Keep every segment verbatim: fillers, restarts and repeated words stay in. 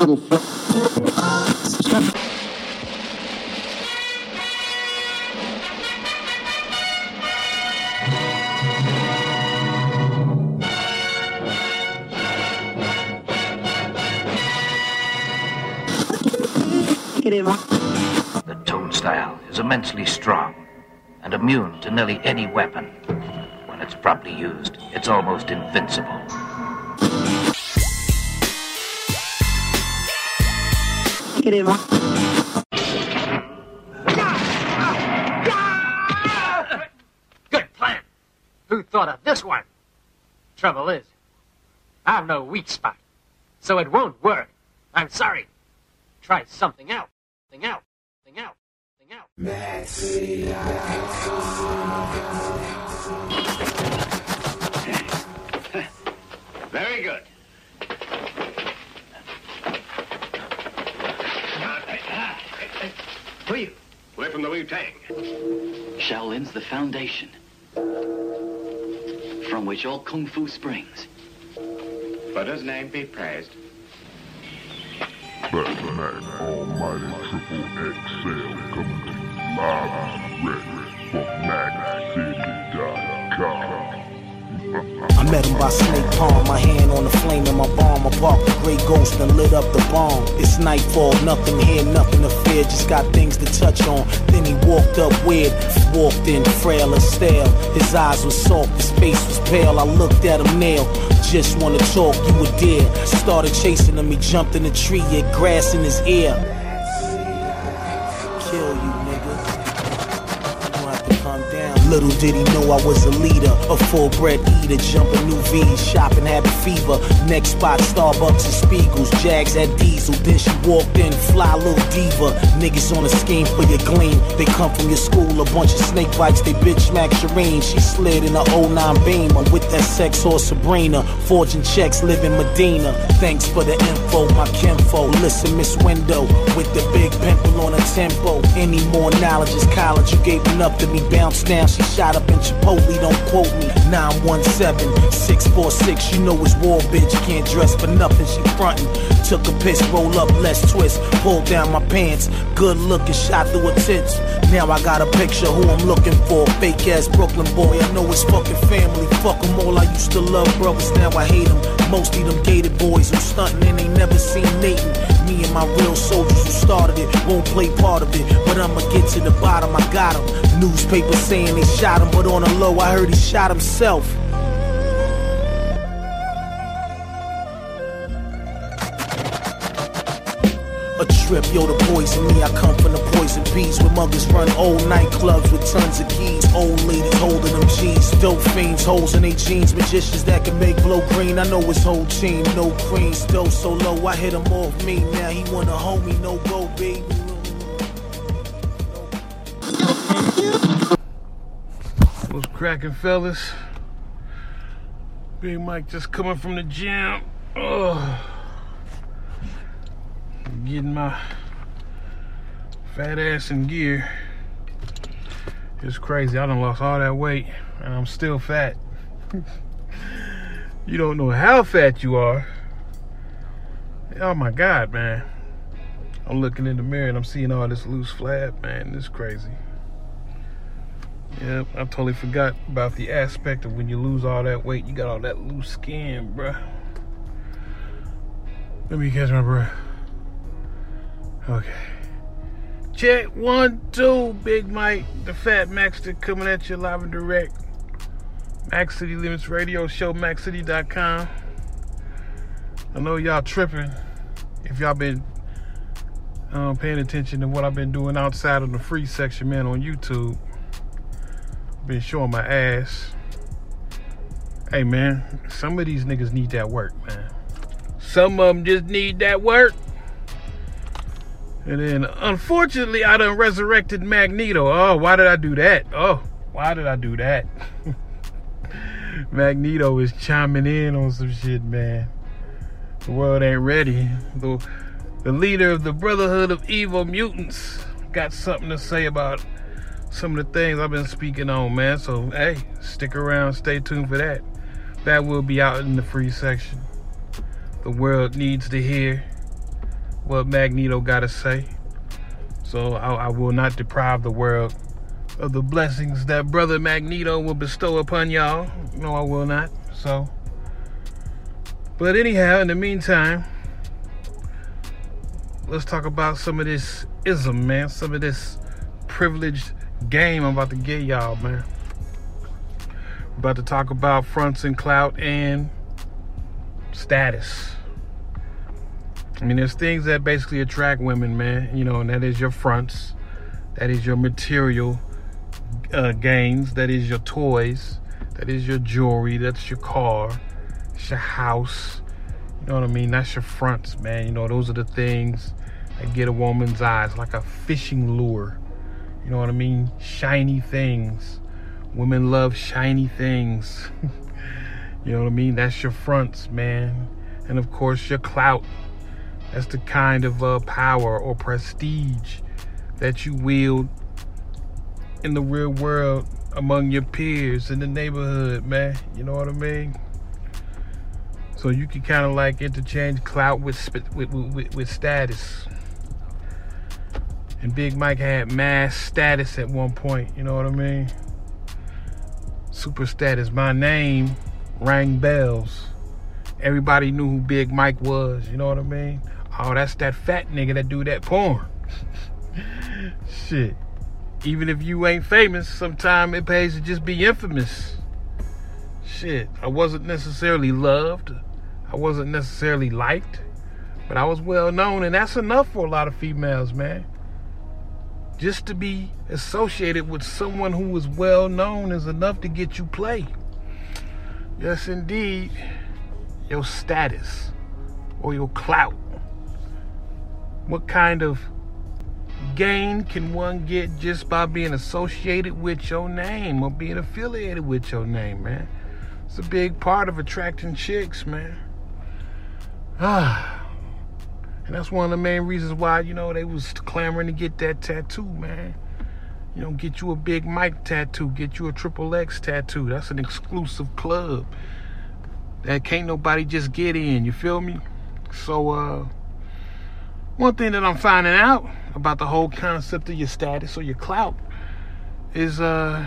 The toadstyle is immensely strong and immune to nearly any weapon. When it's properly used, it's almost invincible. Good plan. Who thought of this one? Trouble is, I've no weak spot, so it won't work. I'm sorry. Try something else. Something else. Something else. Something else. Very good. Who are you? We're from the Wu-Tang. Shaolin's the foundation from which all Kung Fu springs. Buddha's name be praised. Batman Almighty Triple X L coming to you live and ready from Max City dot com. I met him by Snake Palm, my hand on the flame in my bomb. I parked the gray ghost and lit up the bomb. It's nightfall, nothing here, nothing to fear, just got things to touch on. Then he walked up weird, walked in frail and stale. His eyes were soft, his face was pale. I looked at him nail, just wanna talk, you were there. Started chasing him, he jumped in the tree, had grass in his ear. Kill you, nigga. You gonna have to calm down. Little did he know I was a leader, a full-bred eater, jumping new V's, shopping habit fever. Next spot, Starbucks and Spiegels, Jags at Diesel. Then she walked in, fly little diva. Niggas on a scheme for your gleam. They come from your school, a bunch of snake bites, they bitch smack Shireen. She slid in a oh nine Beam, I'm with that sex horse Sabrina. Forging checks, living Medina. Thanks for the info, my kinfo. Listen, Miss Window, with the big pimple on her tempo. Any more knowledge is college, you gave enough to me, bounce down. She shot up in Chipotle, don't quote me. nine one seven, six four six, you know it's war, bitch. Can't dress for nothing, she frontin'. Took a piss, roll up, let's twist. Pulled down my pants, good looking, shot through her tits. Now I got a picture who I'm looking for. Fake ass Brooklyn boy, I know it's fucking family. Fuck them all, I used to love brothers, now I hate them. Most of them gated boys who stuntin' and ain't never seen Nathan. Me and my real soldiers who started it won't play part of it, but I'ma get to the bottom, I got him. Newspapers saying they shot him, but on the low I heard he shot himself. A trip, yo, the poison me. I come from the poison bees where muggers run old nightclubs with tons of keys. Old ladies holding them G's. Dope fiends, holes in they jeans. Magicians that can make blow green. I know his whole team. No cream, still so low. I hit him off me. Now he wanna hold me. No go, baby. What's cracking, fellas? Big Mike just coming from the gym. Oh. Getting my fat ass in gear. It's crazy. I done lost all that weight and I'm still fat. You don't know how fat you are. Oh my God, man. I'm looking in the mirror and I'm seeing all this loose flab, man. It's crazy. Yep, I totally forgot about the aspect of when you lose all that weight, you got all that loose skin, bruh. Let me catch my breath. Okay. Check one, two, Big Mike, the Fat Maxter coming at you live and direct. Max City Limits Radio Show, max city dot com. I know y'all tripping if y'all been um, paying attention to what I've been doing outside of the free section, man, on YouTube. Been showing my ass. Hey, man, some of these niggas need that work, man. Some of them just need that work. And then, unfortunately, I done resurrected Magneto. Oh, why did I do that? Oh, why did I do that? Magneto is chiming in on some shit, man. The world ain't ready. The, the leader of the Brotherhood of Evil Mutants got something to say about some of the things I've been speaking on, man. So, hey, stick around, stay tuned for that. That will be out in the free section. The world needs to hear. what Magneto got to say. So I, I will not deprive the world of the blessings that Brother Magneto will bestow upon y'all. No, I will not. So, but anyhow, in the meantime, let's talk about some of this ism, man. Some of this privileged game I'm about to get y'all, man. We're about to talk about fronts and clout and status. I mean, there's things that basically attract women, man. You know, and that is your fronts. That is your material uh, gains. That is your toys. That is your jewelry. That's your car. It's your house. You know what I mean? That's your fronts, man. You know, those are the things that get a woman's eyes, like a fishing lure. You know what I mean? Shiny things. Women love shiny things. You know what I mean? That's your fronts, man. And of course, your clout. That's the kind of uh, power or prestige that you wield in the real world among your peers in the neighborhood, man. You know what I mean? So you can kind of like interchange clout with, with, with, with status. And Big Mike had mass status at one point, you know what I mean? Super status. My name rang bells. Everybody knew who Big Mike was, you know what I mean? Oh, that's that fat nigga that do that porn. Shit. Even if you ain't famous, sometimes it pays to just be infamous. Shit. I wasn't necessarily loved. I wasn't necessarily liked. But I was well known, and that's enough for a lot of females, man. Just to be associated with someone who is well known is enough to get you play. Yes, indeed. Your status or your clout. What kind of gain can one get just by being associated with your name or being affiliated with your name, man? It's a big part of attracting chicks, man. Ah, and that's one of the main reasons why, you know, they was clamoring to get that tattoo, man. You know, get you a Big Mike tattoo, get you a Triple X tattoo. That's an exclusive club that can't nobody just get in, you feel me? So, uh, one thing that I'm finding out about the whole concept of your status or your clout is, uh,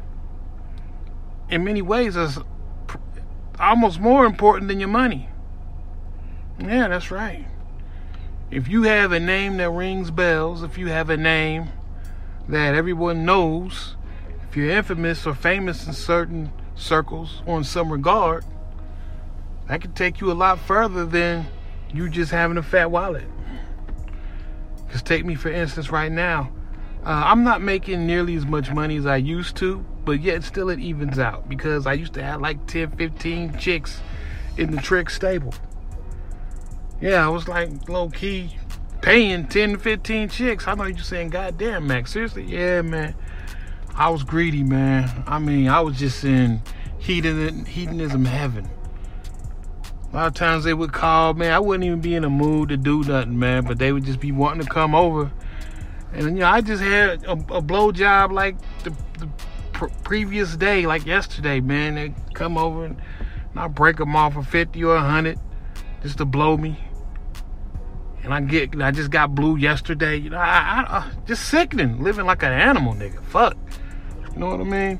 in many ways, is almost more important than your money. Yeah, that's right. If you have a name that rings bells, if you have a name that everyone knows, if you're infamous or famous in certain circles or in some regard, that could take you a lot further than you just having a fat wallet. Just take me for instance right now. Uh, I'm not making nearly as much money as I used to, but yet still it evens out because I used to have like ten, fifteen chicks in the Trick stable. Yeah, I was like low key paying ten to fifteen chicks. I know you're saying, God damn, Max, seriously? Yeah, man. I was greedy, man. I mean, I was just in hedon- hedonism heaven. A lot of times they would call, man, I wouldn't even be in a mood to do nothing, man, but they would just be wanting to come over. And, you know, I just had a, a blow job like the, the pr- previous day, like yesterday, man. They come over and, and I break them off for fifty or a hundred just to blow me. And I get, I just got blue yesterday. You know, I, I, I just sickening, living like an animal, nigga. Fuck. You know what I mean?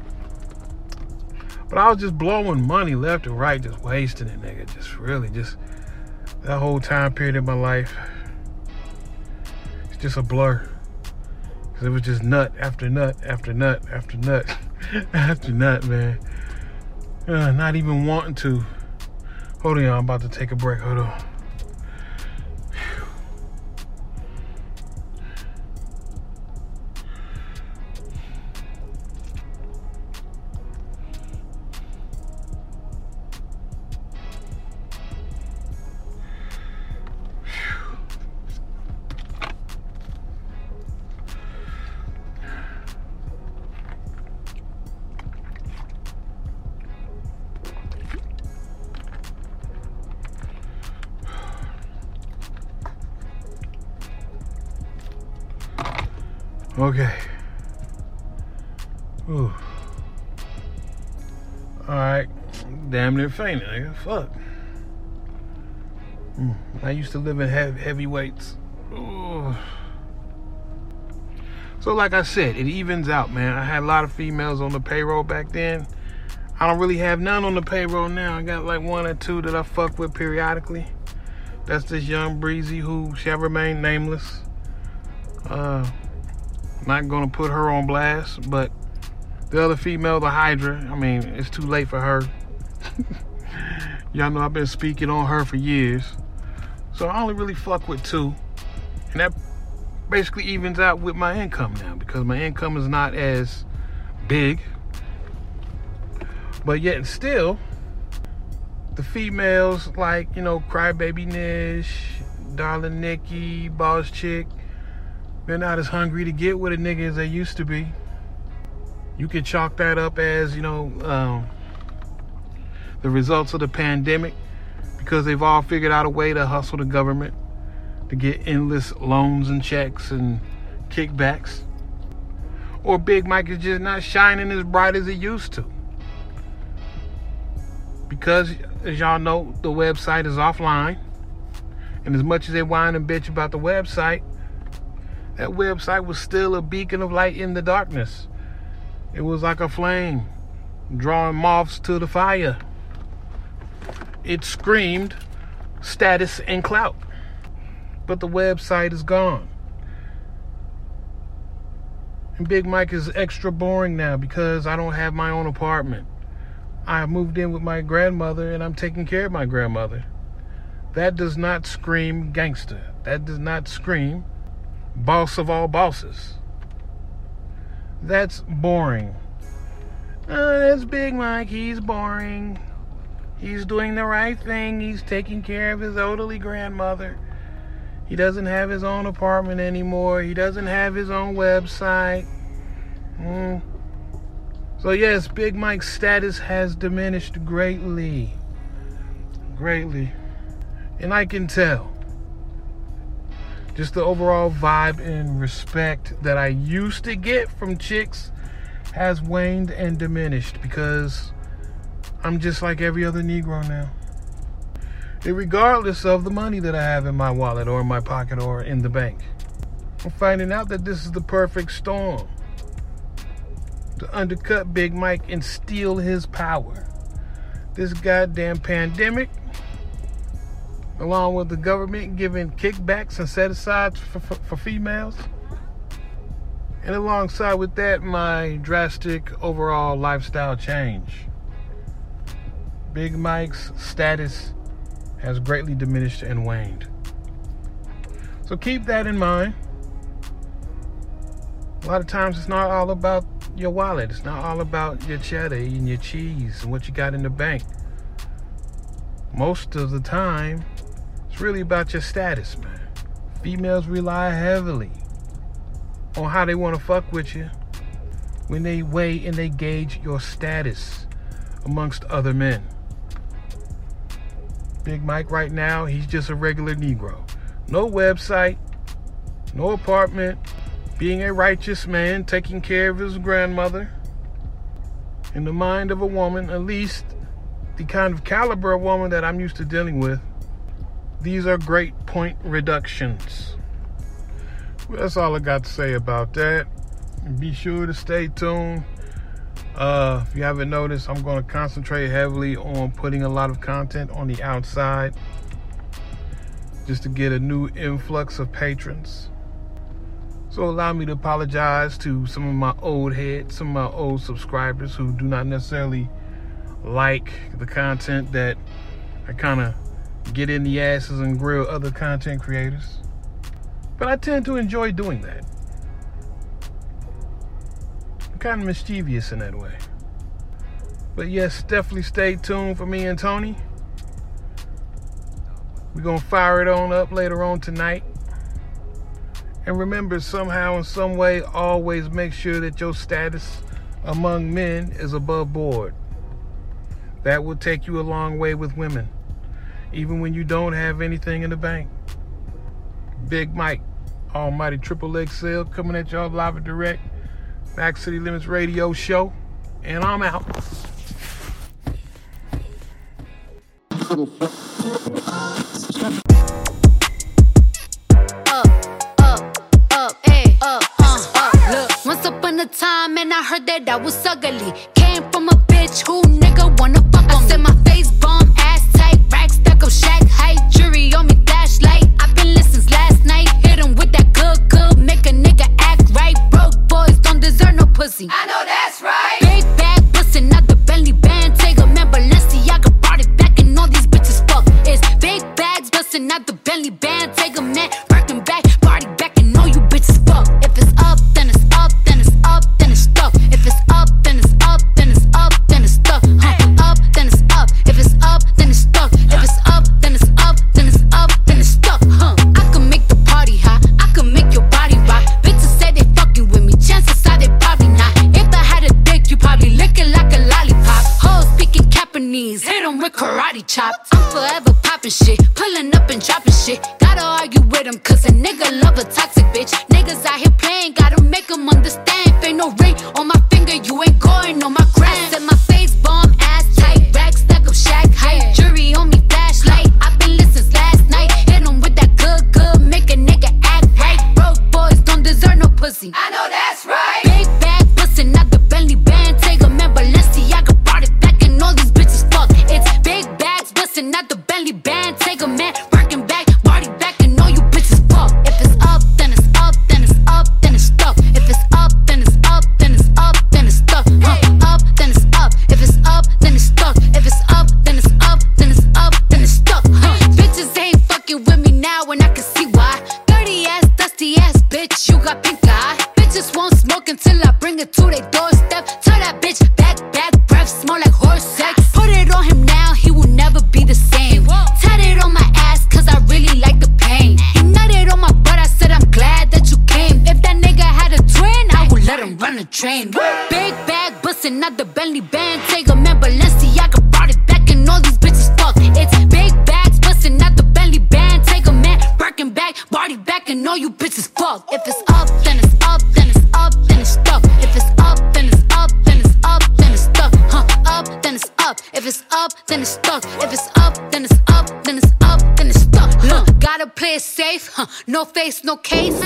But I was just blowing money left and right, just wasting it, nigga. Just really, just that whole time period in my life. It's just a blur. Cause it was just nut after nut after nut after nut after nut, man. Uh, not even wanting to. Hold on, I'm about to take a break. Hold on. Okay. Ooh. Alright. Damn near fainted, nigga. Fuck. Mm. I used to live in heavy, heavyweights. Ooh. So like I said, it evens out, man. I had a lot of females on the payroll back then. I don't really have none on the payroll now. I got like one or two that I fuck with periodically. That's this young breezy who shall remain nameless. Uh, not gonna put her on blast, but the other female, the Hydra, I mean, it's too late for her. Y'all know I've been speaking on her for years. So I only really fuck with two. And that basically evens out with my income now, because my income is not as big. But yet and still, the females like, you know, Crybaby Nish, Darling Nikki, Boss Chick, they're not as hungry to get with a nigga as they used to be. You can chalk that up as, you know, um, the results of the pandemic, because they've all figured out a way to hustle the government to get endless loans and checks and kickbacks. Or Big Mike is just not shining as bright as he used to. Because, as y'all know, the website is offline. And as much as they whine and bitch about the website, that website was still a beacon of light in the darkness. It was like a flame drawing moths to the fire. It screamed status and clout. But the website is gone. And Big Mike is extra boring now because I don't have my own apartment. I moved in with my grandmother and I'm taking care of my grandmother. That does not scream gangster. That does not scream boss of all bosses. That's boring. Uh, that's Big Mike. He's boring. He's doing the right thing. He's taking care of his elderly grandmother. He doesn't have his own apartment anymore. He doesn't have his own website. Mm. So yes, Big Mike's status has diminished greatly. Greatly. And I can tell. Just the overall vibe and respect that I used to get from chicks has waned and diminished, because I'm just like every other Negro now. Regardless of the money that I have in my wallet or in my pocket or in the bank. I'm finding out that this is the perfect storm to undercut Big Mike and steal his power. This goddamn pandemic, along with the government giving kickbacks and set-asides for, for, for females, and alongside with that, my drastic overall lifestyle change. Big Mike's status has greatly diminished and waned. So keep that in mind. A lot of times it's not all about your wallet. It's not all about your cheddar and your cheese and what you got in the bank. Most of the time, it's really about your status, man. Females rely heavily on how they want to fuck with you when they weigh and they gauge your status amongst other men. Big Mike right now, he's just a regular Negro. No website, no apartment, being a righteous man, taking care of his grandmother. In the mind of a woman, at least the kind of caliber of woman that I'm used to dealing with, these are great point reductions. Well, that's all I got to say about that. Be sure to stay tuned. Uh, if you haven't noticed, I'm going to concentrate heavily on putting a lot of content on the outside just to get a new influx of patrons. So allow me to apologize to some of my old heads, some of my old subscribers who do not necessarily like the content that I kind of get in the asses and grill other content creators. But I tend to enjoy doing that. I'm kind of mischievous in that way. But yes, definitely stay tuned for me and Tony. We're going to fire it on up later on tonight. And remember, somehow, in some way, always make sure that your status among men is above board. That will take you a long way with women, even when you don't have anything in the bank. Big Mike, Almighty Triple X L, coming at y'all live and direct. Max City Limits Radio Show, and I'm out. I was ugly. Came from a bitch who nigga wanna fuck on me. I said my face bomb, ass tight, rack stack of shack height, jury on me flashlight. I've been listening since last night. Hit him with that good, good, make a nigga act right. Broke boys don't deserve no pussy. I know that's right. Big bag bustin' out the Bentley band. Take a man Balenciaga brought it back and all these bitches fuck. It's big bags bustin' out the Bentley band. Take a man working back, party back and all you bitches fuck. If it's up, then it's up, then it's up, then it's stuck. If it's up, then it's up, then it's up, then it's stuck. Huh? Up, then it's up. If it's up, then it's stuck. If it's up, then it's up, then it's up, then it's stuck. Huh? I can make the party hot. I can make your body rock. Bitches say they fucking with me. Chances are they probably not. If I had a dick, you probably lick it like a lollipop. Hoes speaking Japanese, hit 'em with karate chops. I'm forever popping shit, pulling up and dropping shit. Gotta argue with 'em cause a nigga love a toxic bitch. Niggas out here playing, gotta make 'em understand. If ain't no ring on my finger, you ain't going on my gram. I said my face bomb, ass tight, rack stack of shack height, jury on me flashlight. I've been listening since last night. Hit 'em with that good, good, make a nigga act right. Broke boys don't deserve no pussy. I know that's right. Big bag bustin' out the Bentley band. Take a man Balenciaga brought it back and all these bitches fuck. It's big bags bustin' out the Bentley band. Take a man working back, party back and all you bitches fuck. If it's up, then it's up, then it's up, then it's stuck. If it's up, then it's up, then it's up, then it's stuck. Huh? Up, then it's up. If it's up, then it's stuck. If it's up, then it's up, then it's up, then it's stuck. Huh? Bitches ain't fucking with me now and I can see why. Dirty ass, dusty ass bitch, you got pink eye. Bitches won't smoke until I bring it to their doorstep. Tell that bitch back, back, breath smell like horse sex. Put it on him now, he will never be the same. Tat it on my ass cause I really like the pain. He nutted on my butt, I said I'm glad that you came. If that nigga had a twin, I would let him run a train. Big bag bustin' out the Bentley band. Take a man Balenciaga brought it back and all these bitches fuck. It's big bags bustin' out the Bentley band. Take a man Birkin back, body back and all you bitches fuck. If it's up, then it's up, then it's up, then it's stuck. If it's up, then it's up, then it's up, then it's stuck. Huh? Up, then it's up. If it's up, then it's stuck. If it's up, then it's up, then it's up, then it's stuck. Huh? Gotta play it safe, huh? No face, no case.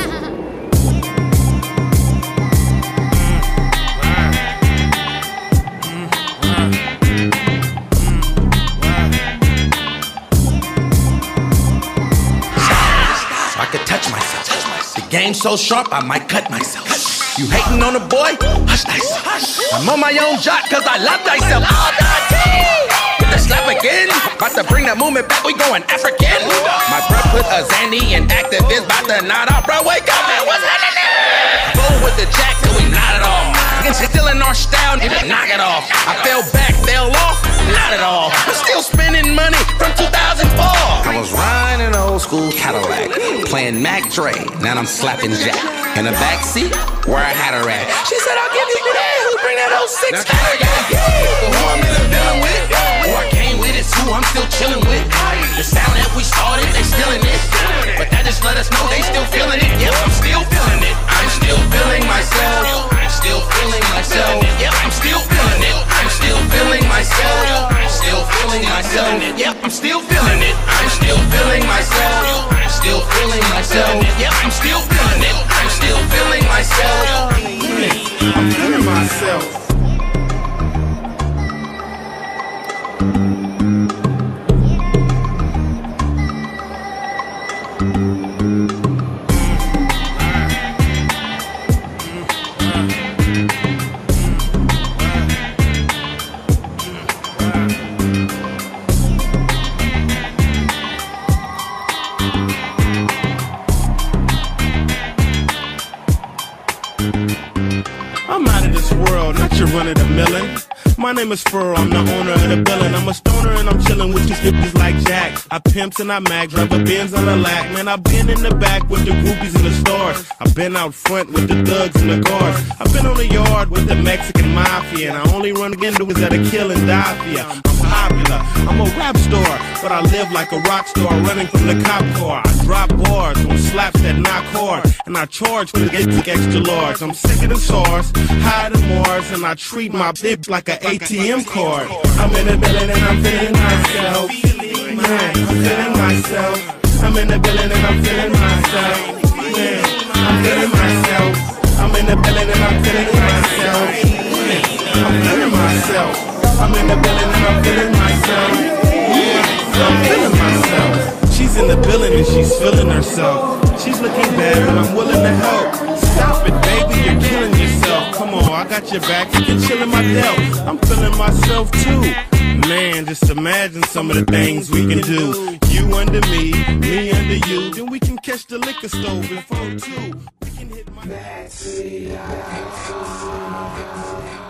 I could touch myself. The game's so sharp, I might cut myself. You hating on a boy? Hush thyself. I'm on my own jock cause I love thyself. All the team! With the slap again. About to bring the movement back, we going African. My bro put a Zandy in activist. About to nod off, bro, wake up, man, what's happening? Go with the jack till we not at all. Still in our style, nigga, knock it off. I fell back, fell off, not at all. I'm still spending money from two thousand four. I was riding an old school Cadillac, playing Mac Dre, now I'm slapping Jack. In the back seat, where I had her at. She said, I'll give you that, who bring that old six pack? Who I'm in the building with, who I came with, it's who I'm still chilling with. The sound that we started, they still in it. But that just let us know they still feeling it. Yep, I'm still feeling it. I'm still feeling myself. I'm still feeling myself. Yep, I'm still feeling it. I'm still feeling myself. I'm still feeling myself. Yep, I'm still feeling it. I'm still feeling myself. I'm still feeling myself. Yep, I'm still feeling it. I'm still feeling myself. I'm feeling myself. I'm out of this world, not your run of the millin'. My name is Furl, I'm the owner of the building. I'm a stoner and I'm chillin' with these hippies like Jack. I pimps and I mag, drive a Benz on the lack. Man, I've been in the back with the groupies in the stores. I've been out front with the thugs and the guards. I've been on the yard with the Mexican mafia. And I only run into is that a kill and die for ya. I'm popular, I'm a rap star, but I live like a rock star running from the cop car. I drop bars on slaps that knock hard, and I charge for the extra large. I'm sick of the SARS, high to Mars, and I treat my bitch like an A T M card. I'm in the building and I'm feeling myself. Man, I'm feeling myself. I'm in the building and I'm feeling myself. Man, I'm feeling myself. I'm in the building and I'm feeling myself. Man. I'm in the building and I'm feeling myself. Yeah, I'm feeling myself. She's in the building and she's feeling herself. She's looking bad, but I'm willing to help. Stop it, baby, you're killing yourself. Come on, I got your back, you can chill in my belt. I'm feeling myself too. Man, just imagine some of the things we can do. You under me, me under you. Then we can catch the liquor stove and phone too. We can hit my...